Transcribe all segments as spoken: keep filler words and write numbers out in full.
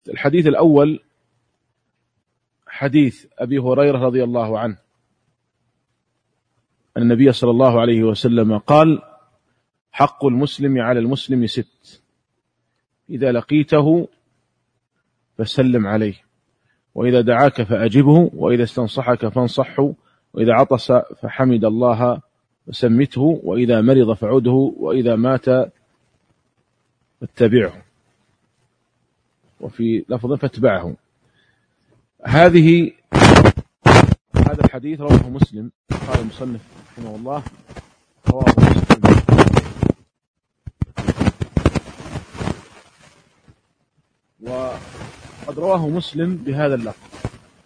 الحديث الأول حديث أبي هريرة رضي الله عنه أن النبي صلى الله عليه وسلم قال: حق المسلم على المسلم ست: إذا لقيته فسلم عليه، وإذا دعاك فأجبه، وإذا استنصحك فانصحه، وإذا عطس فحمد الله فسمته، وإذا مرض فعده، وإذا مات فاتبعه، وفي لفظ فاتبعه. هذه هذا الحديث رواه مسلم. قال المصنف رحمه الله: رواه مسلم. وقد رواه مسلم بهذا اللفظ،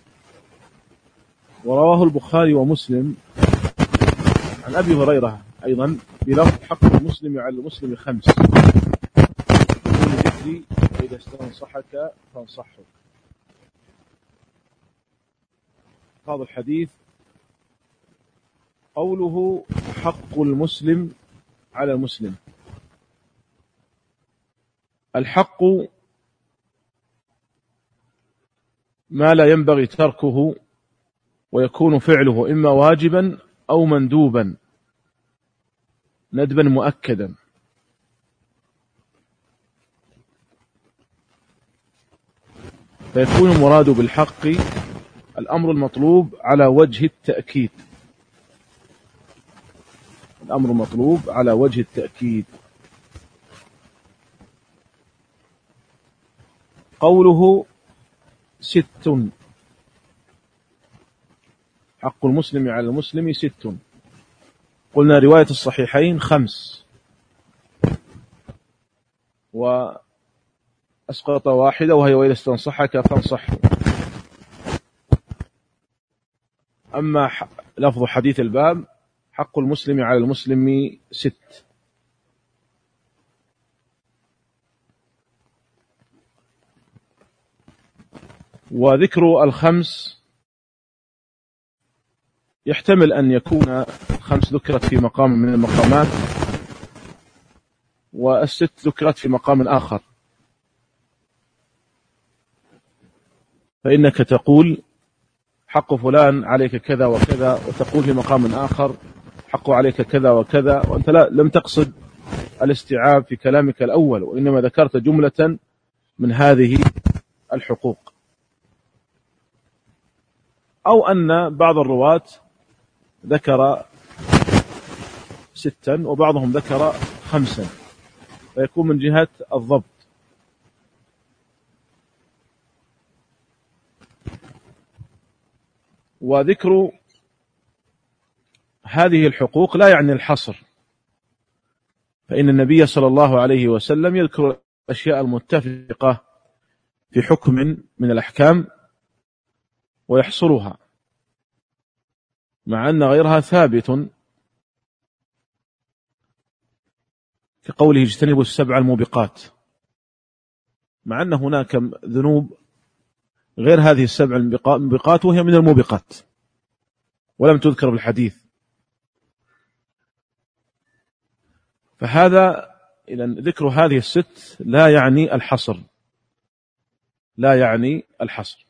ورواه البخاري ومسلم عن أبي هريرة أيضا بلفظ: حق المسلم على المسلم خمس: يقول ذكري، وإذا استنصحك فانصحه. هذا الحديث قوله: حق المسلم على المسلم. الحق ما لا ينبغي تركه، ويكون فعله إما واجبا أو مندوبا ندبا مؤكدا. فيكون المراد بالحق الأمر المطلوب على وجه التأكيد. الأمر مطلوب على وجه التأكيد. قوله: ست: حق المسلم على المسلم ست. قلنا رواية الصحيحين خمس، وأسقط واحدة وهي: وإذا استنصحك فانصحه. أما لفظ حديث الباب: حق المسلم على المسلم ست. وذكر الخمس يحتمل أن يكون خمس ذكرت في مقام من المقامات، والست ذكرت في مقام آخر. فإنك تقول: حق فلان عليك كذا وكذا، وتقول في مقام آخر: حق عليك كذا وكذا، وأنت لا لم تقصد الاستيعاب في كلامك الأول، وإنما ذكرت جملة من هذه الحقوق. أو أن بعض الرواة ذكر ستا وبعضهم ذكر خمسا، فيكون من جهة الضبط. وذكر هذه الحقوق لا يعني الحصر، فإن النبي صلى الله عليه وسلم يذكر الأشياء المتفقة في حكم من الأحكام ويحصرها، مع أن غيرها ثابت، كقوله: اجتنبوا السبع الموبقات، مع أن هناك ذنوب غير هذه السبع الموبقات وهي من الموبقات ولم تذكر بالحديث. فهذا إذن ذكر هذه الست لا يعني الحصر، لا يعني الحصر.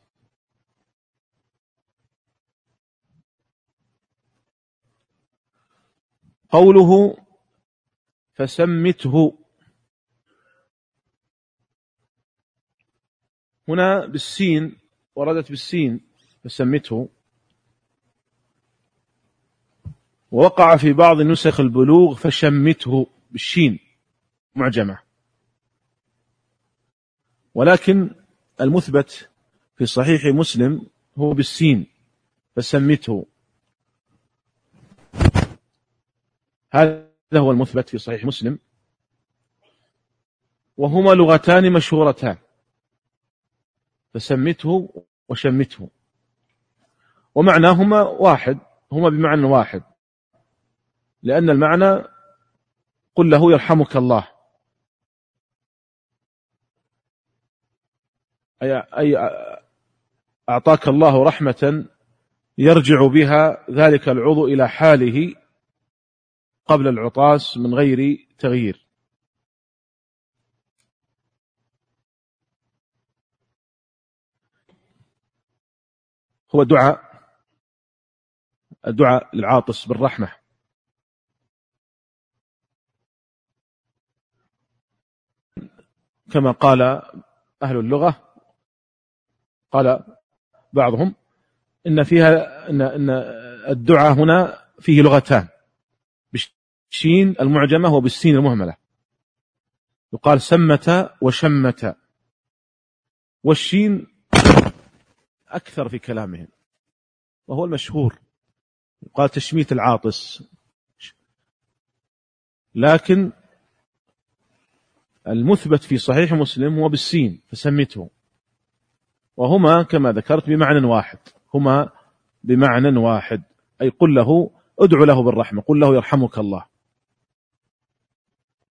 قوله: فسمته، هنا بالسين، وردت بالسين فسمته، ووقع في بعض نسخ البلوغ فشمته بالشين معجمة، ولكن المثبت في صحيح مسلم هو بالسين فسمته. هذا هو المثبت في صحيح مسلم، وهما لغتان مشهورتان: فسمته وشمته، ومعناهما واحد، هما بمعنى واحد، لأن المعنى: قل له يرحمك الله، أي أعطاك الله رحمة يرجع بها ذلك العضو إلى حاله قبل العطاس من غير تغيير. هو دعاء الدعاء للعاطس بالرحمة. كما قال أهل اللغة، قال بعضهم إن فيها إن إن الدعاء هنا فيه لغتان، بالشين المعجمة وبالسين المهملة، يقال سمة وشمة، والشين أكثر في كلامهم وهو المشهور، يقال تشميت العاطس، لكن المثبت في صحيح مسلم هو بالسين فسمته، وهما كما ذكرت بمعنى واحد، هما بمعنى واحد، أي قل له ادعو له بالرحمة، قل له يرحمك الله.